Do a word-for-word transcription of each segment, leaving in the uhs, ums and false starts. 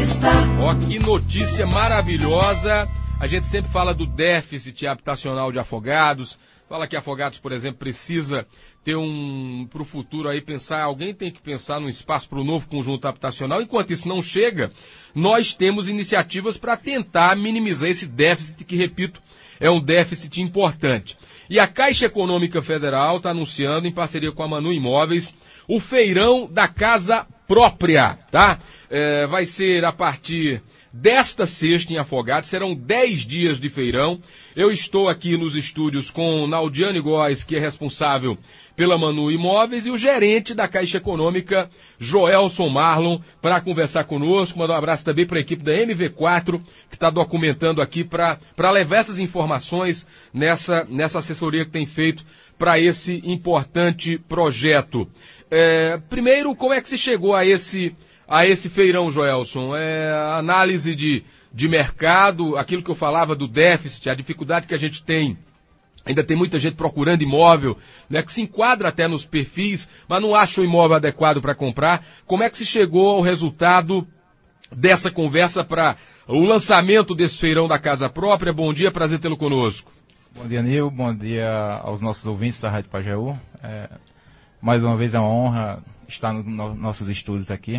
Entrevista. Ó, que notícia maravilhosa. A gente sempre fala do déficit habitacional de Afogados. Fala que Afogados, por exemplo, precisa ter um, para o futuro aí, pensar, alguém tem que pensar num espaço para o novo conjunto habitacional. Enquanto isso não chega, nós temos iniciativas para tentar minimizar esse déficit, que, repito, é um déficit importante. E a Caixa Econômica Federal está anunciando, em parceria com a Manu Imóveis, o feirão da casa própria, tá? É, vai ser a partir desta sexta em Afogados, serão dez dias de feirão. Eu estou aqui nos estúdios com Naldiane Góes, que é responsável pela Manu Imóveis, e o gerente da Caixa Econômica, Joelson Marlon, para conversar conosco. Mandar um abraço também para a equipe da M V quatro, que está documentando aqui para levar essas informações nessa, nessa assessoria que tem feito para esse importante projeto. É, primeiro, como é que se chegou a esse, a esse feirão, Joelson? É, análise de, de mercado, aquilo que eu falava do déficit, a dificuldade que a gente tem. Ainda tem muita gente procurando imóvel, né, que se enquadra até nos perfis, mas não acha o imóvel adequado para comprar. Como é que se chegou ao resultado dessa conversa para o lançamento desse feirão da casa própria? Bom dia, prazer tê-lo conosco. Bom dia, Nil. Bom dia aos nossos ouvintes da Rádio Pajeú. É, mais uma vez é uma honra estar nos no, nossos estúdios aqui.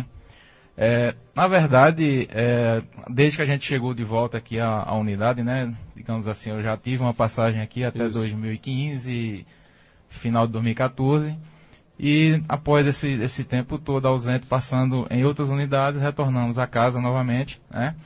É, na verdade, é, desde que a gente chegou de volta aqui à, à unidade, né, digamos assim, eu já tive uma passagem aqui até Isso. dois mil e quinze, final de dois mil e quatorze, e após esse, esse tempo todo ausente, passando em outras unidades, retornamos à casa novamente, né,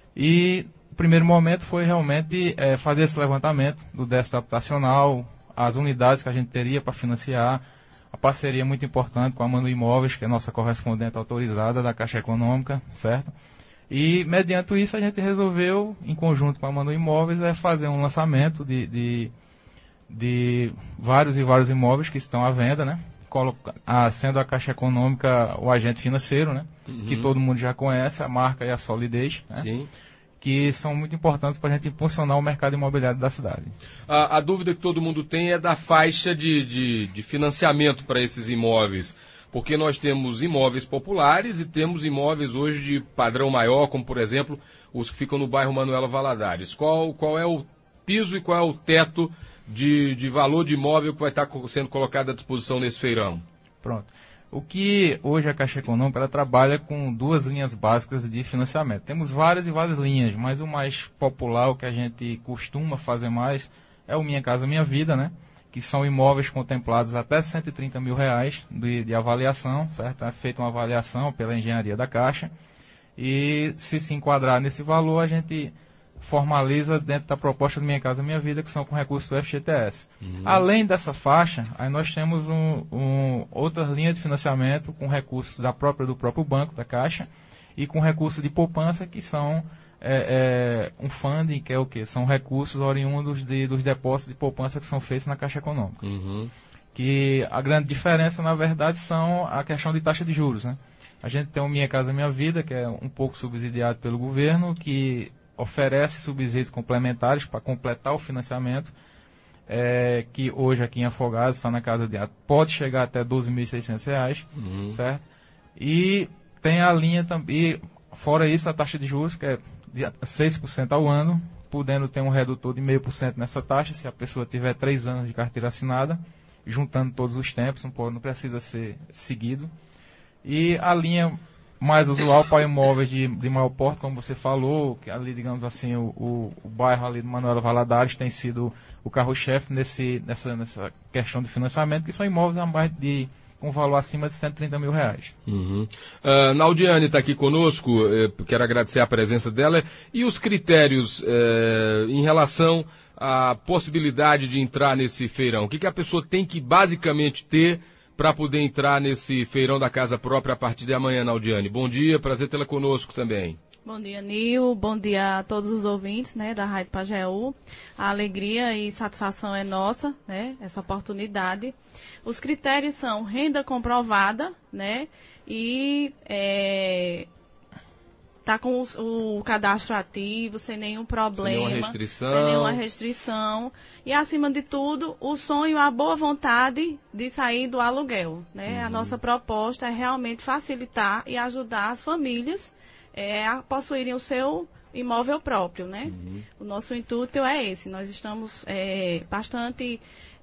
e o primeiro momento foi realmente é, fazer esse levantamento do déficit habitacional, as unidades que a gente teria para financiar, a parceria muito importante com a Manu Imóveis, que é a nossa correspondente autorizada da Caixa Econômica, certo? E, mediante isso, a gente resolveu, em conjunto com a Manu Imóveis, é fazer um lançamento de, de, de vários e vários imóveis que estão à venda, né? Coloca, a, sendo a Caixa Econômica o agente financeiro, né? Uhum. Que todo mundo já conhece, a marca e a solidez, né? Sim. Que são muito importantes para a gente impulsionar o mercado imobiliário da cidade. A, a dúvida que todo mundo tem é da faixa de, de, de financiamento para esses imóveis, porque nós temos imóveis populares e temos imóveis hoje de padrão maior, como, por exemplo, os que ficam no bairro Manuela Valadares. Qual, qual é o piso e qual é o teto de, de valor de imóvel que vai estar sendo colocado à disposição nesse feirão? Pronto. O que hoje a Caixa Econômica ela trabalha com duas linhas básicas de financiamento. Temos várias e várias linhas, mas o mais popular, o que a gente costuma fazer mais, é o Minha Casa Minha Vida, né? Que são imóveis contemplados até cento e trinta mil reais de, de avaliação, certo? É feita uma avaliação pela engenharia da Caixa e se se enquadrar nesse valor, a gente formaliza dentro da proposta do Minha Casa Minha Vida, que são com recursos do F G T S. Uhum. Além dessa faixa, aí nós temos um, um, outras linhas de financiamento com recursos da própria, do próprio banco, da Caixa, e com recursos de poupança, que são é, é, um funding, que é o quê? São recursos oriundos de, dos depósitos de poupança que são feitos na Caixa Econômica. Uhum. Que a grande diferença, na verdade, são a questão de taxa de juros, né? A gente tem o Minha Casa Minha Vida, que é um pouco subsidiado pelo governo, que oferece subsídios complementares para completar o financiamento, é, que hoje aqui em Afogados está na casa de, pode chegar até doze mil e seiscentos reais, uhum. certo? E tem a linha também, fora isso, a taxa de juros, que é de seis por cento ao ano, podendo ter um redutor de zero vírgula cinco por cento nessa taxa, se a pessoa tiver três anos de carteira assinada, juntando todos os tempos, não, não precisa ser seguido. E a linha mais usual para imóveis de, de maior porte, como você falou, que ali, digamos assim, o, o, o bairro ali do Manuela Valadares tem sido o carro-chefe nesse, nessa, nessa questão de financiamento, que são imóveis a mais de, com valor acima de cento e trinta mil reais. Uhum. Uh, Naldiane está aqui conosco, eh, quero agradecer a presença dela. E os critérios eh, em relação à possibilidade de entrar nesse feirão? O que, que a pessoa tem que basicamente ter para poder entrar nesse feirão da casa própria a partir de amanhã, Naldiane? Bom dia, prazer tê-la conosco também. Bom dia, Nil. Bom dia a todos os ouvintes, né, da Rádio Pajeú. A alegria e satisfação é nossa, né, essa oportunidade. Os critérios são renda comprovada, né, e é, tá com o, o cadastro ativo, sem nenhum problema. Sem nenhuma restrição. Sem nenhuma restrição. E, acima de tudo, o sonho, a boa vontade de sair do aluguel, né. Uhum. A nossa proposta é realmente facilitar e ajudar as famílias é, a possuírem o seu imóvel próprio, né? Uhum. O nosso intuito é esse. Nós estamos é, bastante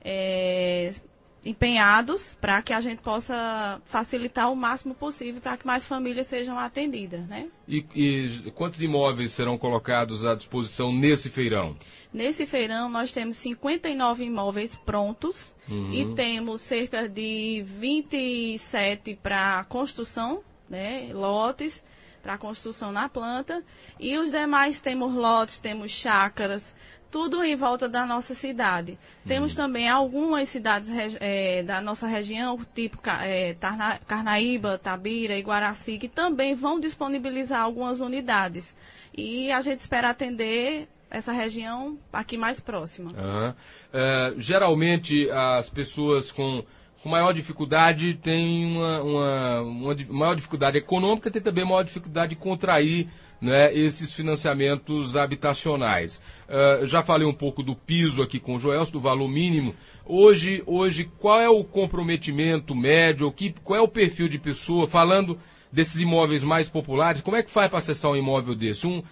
é, empenhados para que a gente possa facilitar o máximo possível para que mais famílias sejam atendidas, né? E, e quantos imóveis serão colocados à disposição nesse feirão? Nesse feirão nós temos cinquenta e nove imóveis prontos uhum. e temos cerca de vinte e sete para construção, né, lotes para construção na planta, e os demais temos lotes, temos chácaras, tudo em volta da nossa cidade. Uhum. Temos também algumas cidades é, da nossa região, tipo é, Tarna, Carnaíba, Tabira e Guaraci, que também vão disponibilizar algumas unidades. E a gente espera atender essa região aqui mais próxima. Uhum. É, geralmente as pessoas com, com maior dificuldade têm uma, uma, uma maior dificuldade econômica, tem também maior dificuldade de contrair, né, esses financiamentos habitacionais. Uh, já falei um pouco do piso aqui com o Joelson, do valor mínimo. Hoje, hoje qual é o comprometimento médio, que, qual é o perfil de pessoa, falando desses imóveis mais populares, como é que faz para acessar um imóvel desse? Um,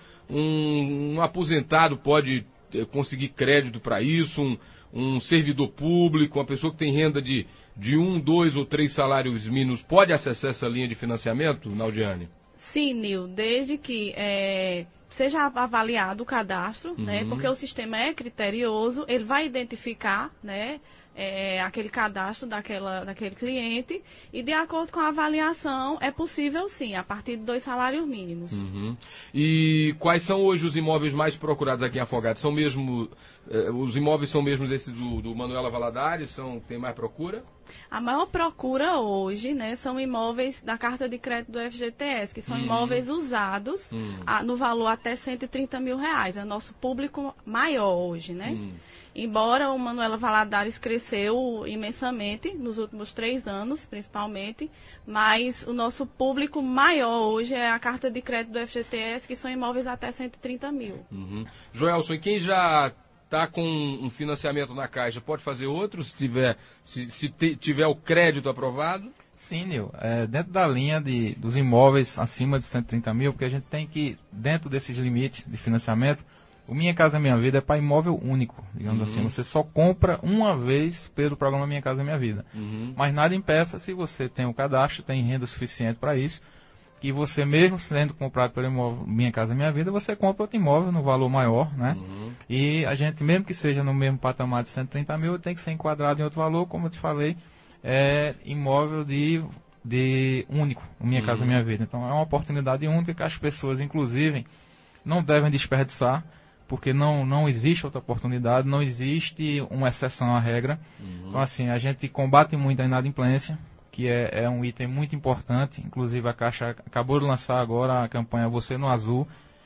um, um aposentado pode conseguir crédito para isso, um, um servidor público, uma pessoa que tem renda de, de um, dois ou três salários mínimos, pode acessar essa linha de financiamento, Naldiane? Sim, Nil, desde que é, seja avaliado o cadastro, uhum. né, porque o sistema é criterioso, ele vai identificar, né, é, aquele cadastro daquela, daquele cliente, e de acordo com a avaliação é possível sim, a partir de dois salários mínimos. Uhum. E quais são hoje os imóveis mais procurados aqui em Afogados? São mesmo, eh, os imóveis são mesmo esses do, do Manuela Valadares? São, tem mais procura? A maior procura hoje, né, são imóveis da carta de crédito do F G T S, que são uhum. imóveis usados uhum. a, no valor até cento e trinta mil reais. É o nosso público maior hoje, né? Uhum. Embora o Manuela Valadares cresceu imensamente nos últimos três anos, principalmente, mas o nosso público maior hoje é a carta de crédito do F G T S, que são imóveis até cento e trinta mil. Uhum. Joelson, e quem já está com um financiamento na Caixa, pode fazer outro se tiver, se, se te, tiver o crédito aprovado? Sim, Nil. É, dentro da linha de, dos imóveis acima de cento e trinta mil, porque a gente tem que, dentro desses limites de financiamento, o Minha Casa Minha Vida é para imóvel único, digamos uhum. assim. Você só compra uma vez pelo programa Minha Casa Minha Vida. Uhum. Mas nada impeça, se você tem o cadastro, tem renda suficiente para isso, que você mesmo sendo comprado pelo imóvel Minha Casa Minha Vida, você compra outro imóvel no valor maior, né? Uhum. E a gente, mesmo que seja no mesmo patamar de cento e trinta mil, tem que ser enquadrado em outro valor, como eu te falei, é imóvel de, de único, Minha uhum. Casa Minha Vida. Então é uma oportunidade única que as pessoas, inclusive, não devem desperdiçar, porque não, não existe outra oportunidade, não existe uma exceção à regra. Uhum. Então, assim, a gente combate muito a inadimplência, que é, é um item muito importante. Inclusive, a Caixa acabou de lançar agora a campanha Você no Azul,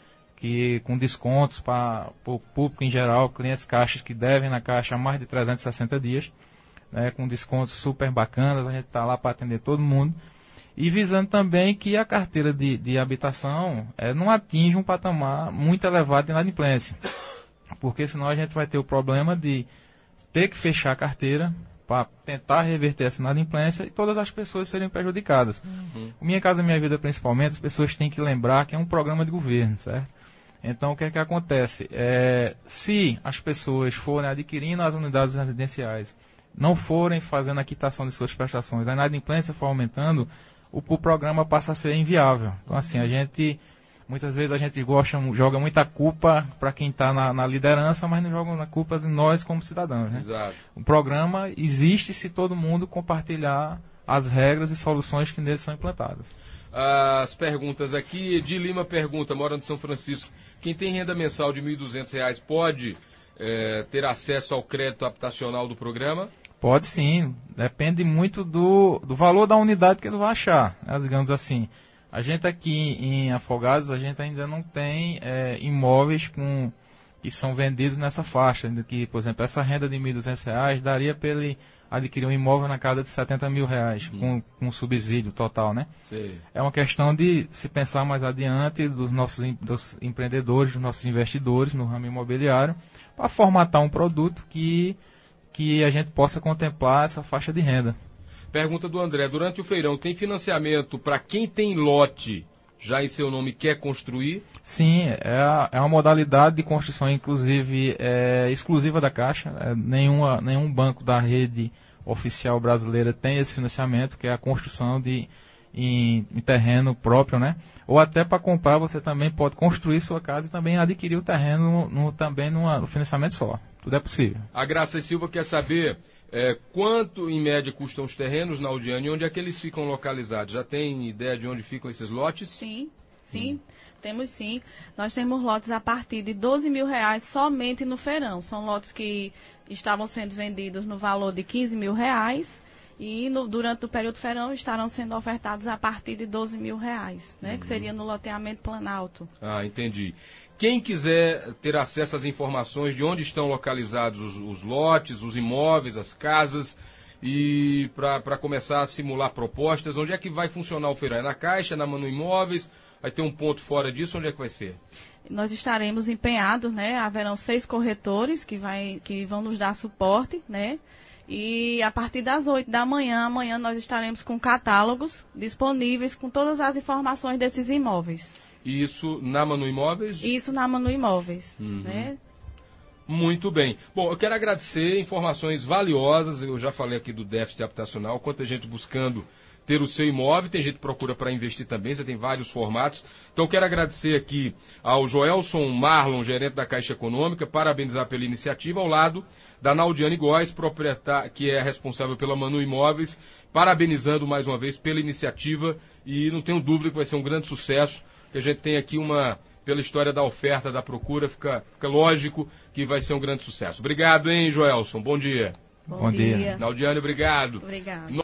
que com descontos para o público em geral, clientes Caixas que devem na Caixa há mais de trezentos e sessenta dias, né, com descontos super bacanas, a gente está lá para atender todo mundo. E visando também que a carteira de, de habitação é, não atinja um patamar muito elevado de inadimplência. Porque senão a gente vai ter o problema de ter que fechar a carteira para tentar reverter essa inadimplência e todas as pessoas serem prejudicadas. Uhum. Minha Casa Minha Vida, principalmente, as pessoas têm que lembrar que é um programa de governo, certo? Então, o que é que acontece? É, se as pessoas forem adquirindo as unidades residenciais, não forem fazendo a quitação de suas prestações, a inadimplência for aumentando, o, o programa passa a ser inviável. Então, assim, a gente, muitas vezes a gente gosta, joga muita culpa para quem está na, na liderança, mas não joga a culpa em nós como cidadãos, né? Exato. O programa existe se todo mundo compartilhar as regras e soluções que neles são implantadas. As perguntas aqui, Edi Lima pergunta, morando em São Francisco, quem tem renda mensal de mil e duzentos reais pode é, ter acesso ao crédito habitacional do programa? Pode sim, depende muito do, do valor da unidade que ele vai achar, né? Digamos assim, a gente aqui em Afogados, a gente ainda não tem é, imóveis com, que são vendidos nessa faixa, que, por exemplo, essa renda de mil e duzentos reais daria para ele adquirir um imóvel na casa de setenta mil reais, uhum. com, com subsídio total, né? Sim. É uma questão de se pensar mais adiante dos nossos dos empreendedores, dos nossos investidores no ramo imobiliário, para formatar um produto que que a gente possa contemplar essa faixa de renda. Pergunta do André, durante o feirão tem financiamento para quem tem lote já em seu nome quer construir? Sim, é, a, é uma modalidade de construção, inclusive, é, exclusiva da Caixa. É, nenhuma, nenhum banco da rede oficial brasileira tem esse financiamento, que é a construção de, em, em terreno próprio, né? Ou até para comprar, você também pode construir sua casa e também adquirir o terreno no, também numa, no financiamento só. Tudo é possível. A Graça Silva quer saber é, quanto, em média, custam os terrenos na Aldiane e onde é que eles ficam localizados. Já tem ideia de onde ficam esses lotes? Sim, sim. Hum. Temos sim. Nós temos lotes a partir de doze mil reais somente no feirão. São lotes que estavam sendo vendidos no valor de quinze mil reais e no, durante o período feirão estarão sendo ofertados a partir de doze mil reais, né? Uhum. Que seria no loteamento Planalto. Ah, entendi. Quem quiser ter acesso às informações de onde estão localizados os, os lotes, os imóveis, as casas, e para começar a simular propostas, onde é que vai funcionar o feirão? É na Caixa, na Manu Imóveis? Vai ter um ponto fora disso? Onde é que vai ser? Nós estaremos empenhados, né? Haverão seis corretores que, vai, que vão nos dar suporte, né? E a partir das oito da manhã, amanhã nós estaremos com catálogos disponíveis com todas as informações desses imóveis. E isso na Manu Imóveis? Isso na Manu Imóveis, uhum. né? Muito bem. Bom, eu quero agradecer, informações valiosas. Eu já falei aqui do déficit habitacional, quanta gente buscando ter o seu imóvel, tem gente que procura para investir também, você tem vários formatos. Então, quero agradecer aqui ao Joelson Marlon, gerente da Caixa Econômica, parabenizar pela iniciativa, ao lado da Naldiane Góes, proprietária, que é responsável pela Manu Imóveis, parabenizando mais uma vez pela iniciativa, e não tenho dúvida que vai ser um grande sucesso, que a gente tem aqui uma, pela história da oferta, da procura, fica, fica lógico que vai ser um grande sucesso. Obrigado, hein, Joelson? Bom dia. Bom, Bom dia. dia. Naldiane, obrigado. Obrigado.